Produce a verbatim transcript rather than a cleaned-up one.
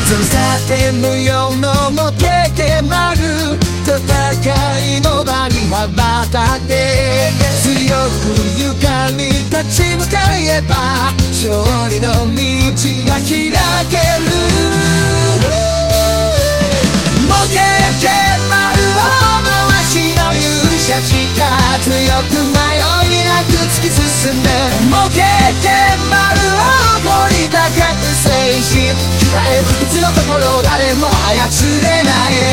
とさて無用のもけてまる戦いの場に羽ばたって強く床に立ち向かえば勝利の道が開けるもけてまるを回しの勇者しか強く迷いなく突き進んでもけてまるを掘り高く精神鍛えいつのところ誰も操る